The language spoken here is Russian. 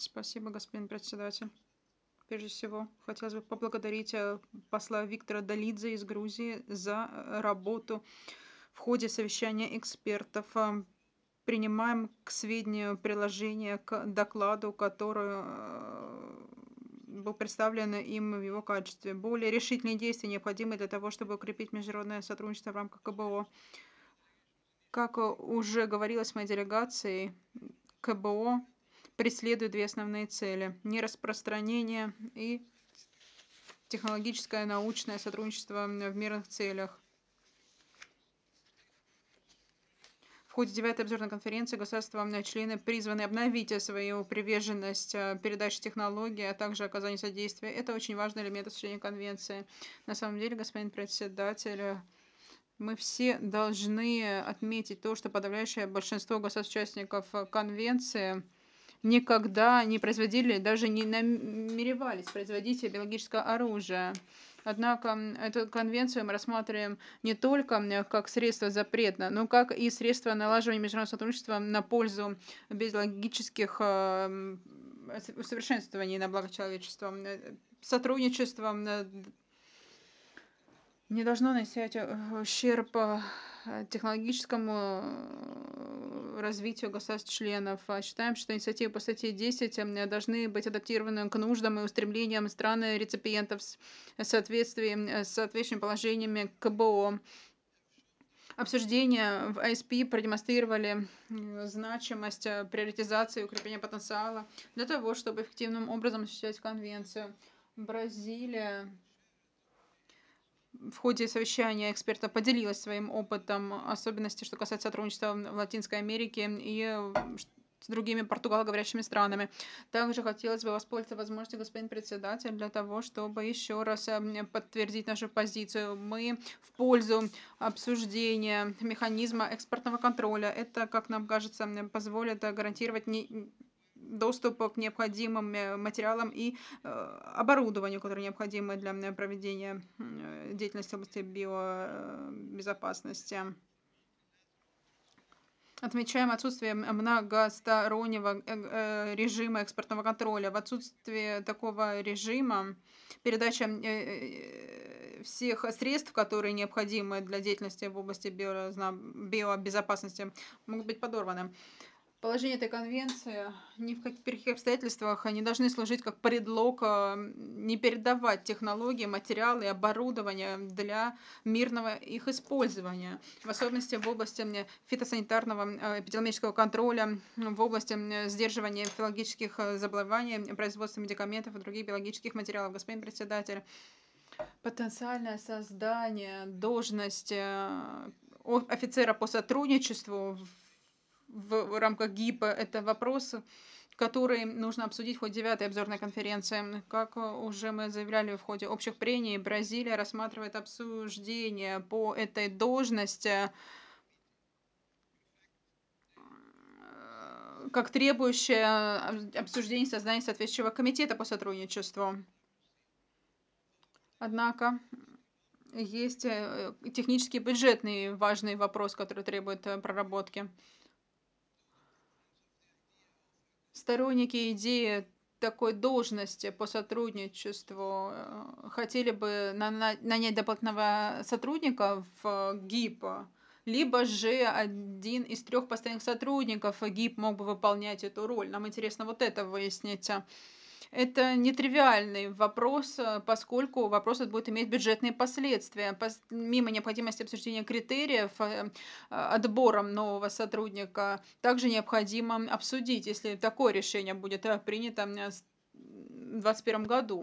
Спасибо, господин председатель. Прежде всего, хотелось бы поблагодарить посла Виктора Долидзе из Грузии за работу в ходе совещания экспертов. Принимаем к сведению приложение к докладу, который был представлен им в его качестве. Более решительные действия необходимы для того, чтобы укрепить международное сотрудничество в рамках КБО. Как уже говорилось в моей делегации, КБО преследует две основные цели: нераспространение и технологическое научное сотрудничество в мирных целях. В ходе 9-й обзорной конференции государства-члены призваны обновить свою приверженность передаче технологий, а также оказанию содействия. Это очень важный элемент осуществления конвенции. На самом деле, господин председатель, мы все должны отметить то, что подавляющее большинство государств-участников конвенции никогда не производили, даже не намеревались производить биологическое оружие. Однако эту конвенцию мы рассматриваем не только как средство запрета, но как и средство налаживания международного сотрудничества на пользу биологических усовершенствований на благо человечества. Сотрудничество не должно наносить ущерб технологическому развитию государств-членов. Считаем, что инициативы по статье 10 должны быть адаптированы к нуждам и устремлениям стран-реципиентов в соответствии с соответствующими положениями КБО. Обсуждения в ISP продемонстрировали значимость приоритизации и укрепления потенциала для того, чтобы эффективным образом осуществлять конвенцию. Бразилия в ходе совещания эксперта поделилась своим опытом, особенности, что касается сотрудничества в Латинской Америке и с другими португалоговорящими странами. Также хотелось бы воспользоваться возможностью, господин председатель, для того, чтобы еще раз подтвердить нашу позицию. Мы в пользу обсуждения механизма экспортного контроля. Это, как нам кажется, позволит гарантировать доступ к необходимым материалам и оборудованию, которое необходимо для проведения деятельности в области биобезопасности. Отмечаем отсутствие многостороннего режима экспортного контроля. В отсутствие такого режима передача всех средств, которые необходимы для деятельности в области биобезопасности, могут быть подорваны. Положение этой конвенции ни в каких обстоятельствах не должны служить как предлог не передавать технологии, материалы и оборудование для мирного их использования, в особенности в области фитосанитарного эпидемиологического контроля, в области сдерживания филологических заболеваний, производства медикаментов и других биологических материалов. Господин председатель, потенциальное создание должности офицера по сотрудничеству в рамках ГИПа — это вопрос, который нужно обсудить в ходе 9-й обзорной конференции. Как уже мы заявляли в ходе общих прений, Бразилия рассматривает обсуждение по этой должности как требующее обсуждения создания соответствующего комитета по сотрудничеству. Однако есть технический бюджетный важный вопрос, который требует проработки. Сторонники идеи такой должности по сотрудничеству хотели бы нанять дополнительного сотрудника в ГИП, либо же один из 3 постоянных сотрудников ГИП мог бы выполнять эту роль. Нам интересно вот это выяснить. Это нетривиальный вопрос, поскольку вопрос этот будет иметь бюджетные последствия. Мимо необходимости обсуждения критериев отбора нового сотрудника, также необходимо обсудить, если такое решение будет принято в 2021 году.